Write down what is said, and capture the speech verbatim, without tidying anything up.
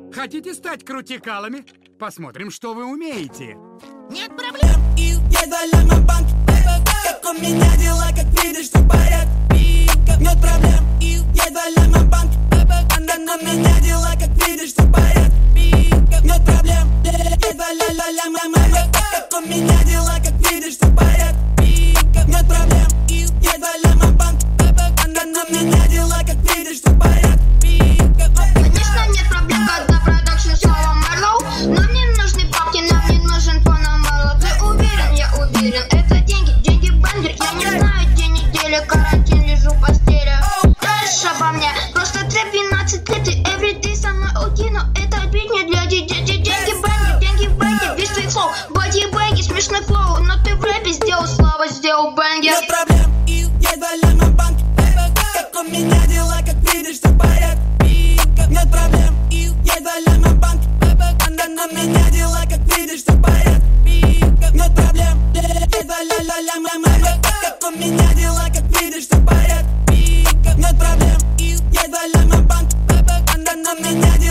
Хотите стать крутикалами? Посмотрим, что вы умеете. Нет проблем. Я доляма банк. Как у меня дела, как видишь, все в порядке. Нет проблем. Я доляма банк. Как у меня дела, как видишь, все в порядке. Нет проблем. Я доляма банк. Как у меня дела, как видишь, все в порядке. Нет проблем. Я доляма банк. Как у меня дела, как видишь, все в порядке. Конечно, нет проблем, когда продакшн снова Марлоу. Нам не нужны бабки, нам не нужен Панамарло. Ты уверен, я уверен, это деньги, деньги бандер. Я не знаю, день недели, карантин, лежу в постели. Знаешь обо мне, просто тебе двенадцать лет, и everyday со мной уйти, но это бит не для детей. Деньги бандер, деньги бандер, весь твой флоу, боди бэнги, смешной флоу. Но ты в рэпе сделал славу, сделал бэнгер. Нет проблем, я доляма банк. Как у меня дела, как видишь, все в порядке. Нет проблем, я доляма банк. У меня дела, как видишь, все в порядке. Нет проблем, я доляма банк. Как у меня дела, как видишь, все в порядке. Нет проблем, я доляма банк. У меня дела.